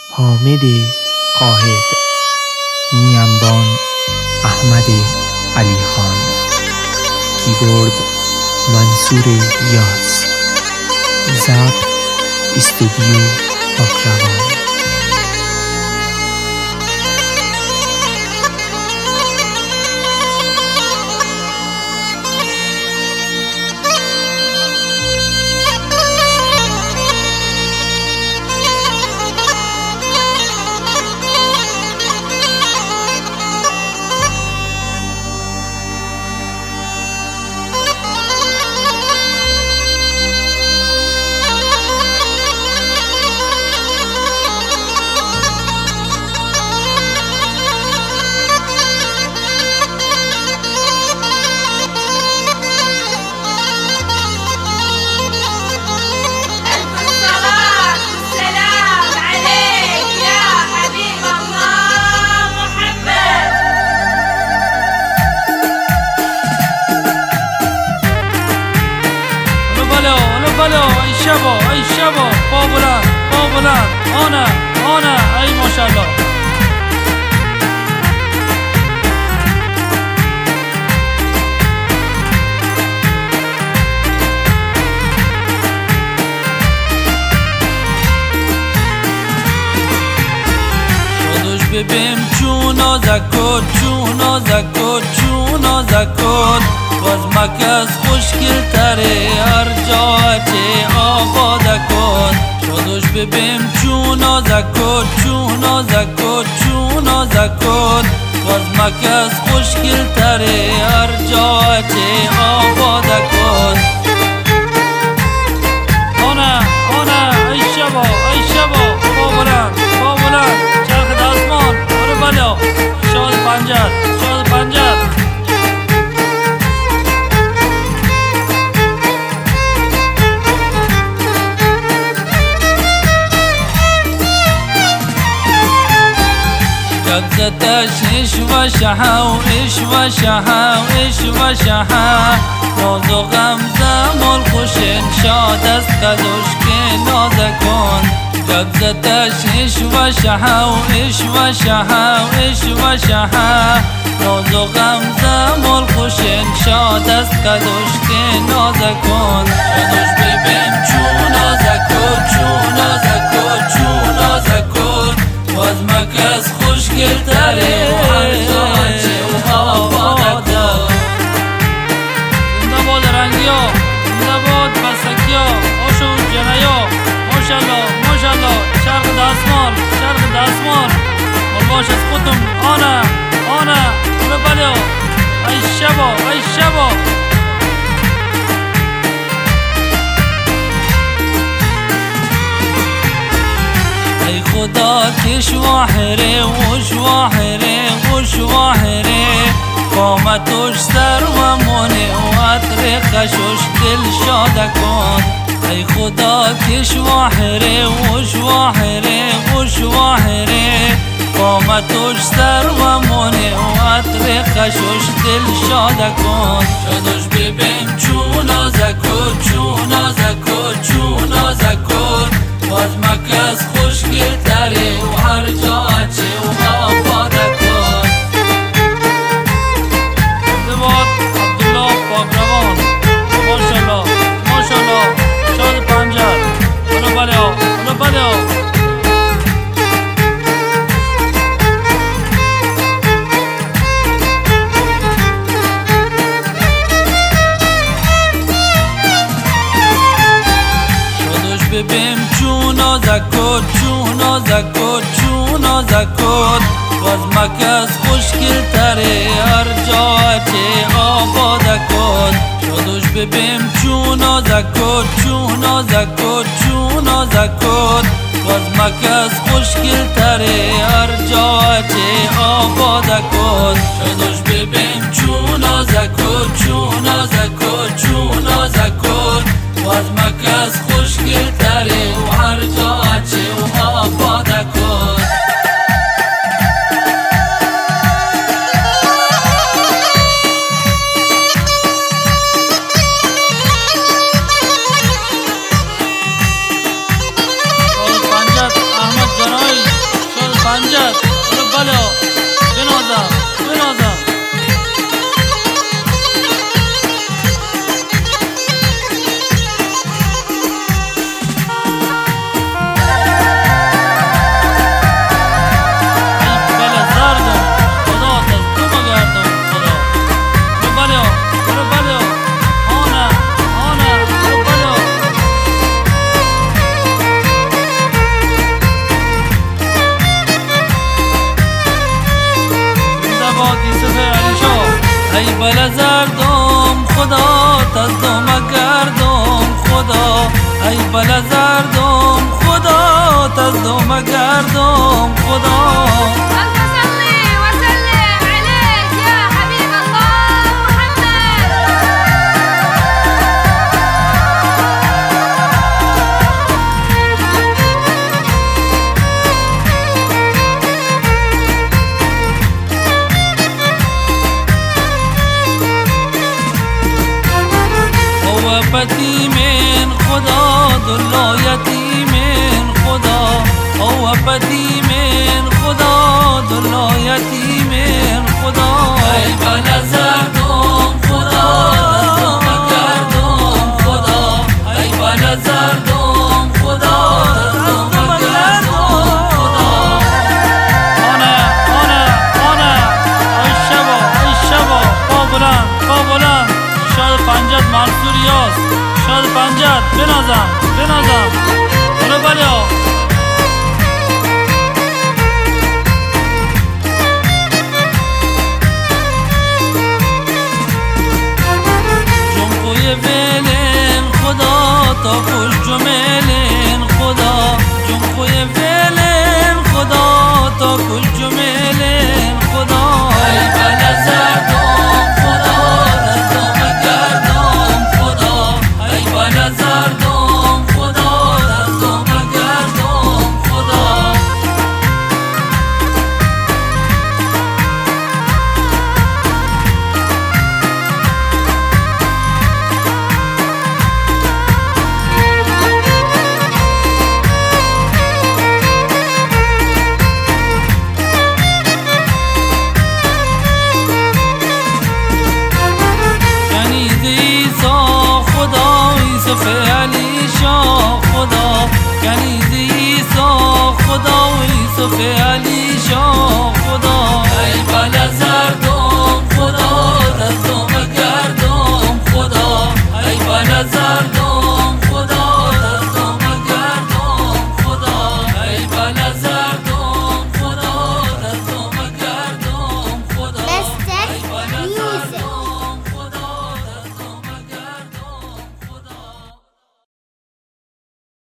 حامد قاهد، نیمبان احمد علی خان، کیبورد منصور یاس، ضبط استودیو پاکروان. ای شبا بابلند آنه ای ماشاءالله. شادوش ببین چونا زکات باز مکس خوشگل تره هر جا چه آباد کن. شادوش ببین چونا زکات باز مکس خوشگل تره هر جا چه آباد کن. آنه ای شبا بابلند چرخ دستمان برو بالا شاد پنجر قبضتش اش و شها ناز و غمزه مال خوشن شاد است قدوش که نازه کن. قبضتش اش و شها ناز و غمزه مال خوشن شاد است قدوش که نازه کن. شادوش ببین چونا زکات باز مکس خوشگل تره و هر جا چه و آباد کن. زنده باد رنگیا، زنده باد بستکیا، آشو جنیا، ماشالله چرخ دستمال باش از خودم آنه برو بلیا ای شبا ای خدا که شواهره قامتوش سر و مونه و عطر خشوش دل شاده کن. ای خدا که شواهره قامتوش سر و مونه و عطر خشوش دل شاده کن. شادوش ببین چونا زکات باز مکس خوشگل تره و هر جا چه و آباد کن. زنده‌باد عبدالله پاکروان ماشاءالله شاد پنجر برو بالا ببین چونا زکات باز مکس خوشگل تره هر جا چه آباد کن. شادوش ببین چونا زکات باز مکس خوشگل تره هر جا چه آباد کن. شادوش ببین چونا زکات باز مکس خوشگل تره و هر جا چه و آباد کن. احمد جنایی پنجت بله بنازم بنازم. ای بله زردم خدا تزدم گردم خدا ای بله زردم خدا تزدم گردم خدا. یتیمین خدا دلا یتیمین خدا او یتیمین خدا دلا یتیمین خدا. ای بله زردم خدا تزدم گردم خدا ای بله زردم خدا تزدم گردم خدا. آنه ای شبا پا بلند شاد پنجت منصور یاس شاد پنجت بنازم برو بلیا. جنبوی ویلین خدا تا خوش جمیلین خدا جنبوی ویلین خدا تا خوش جمیلین خدا. ای بله زردم خدا تزدم گردم خدا ای بله زردم خدا تزدم گردم خدا. یوسف علی شاه خدا کنیز عیسی خدا و یوسف علی شاه خدا. ای بله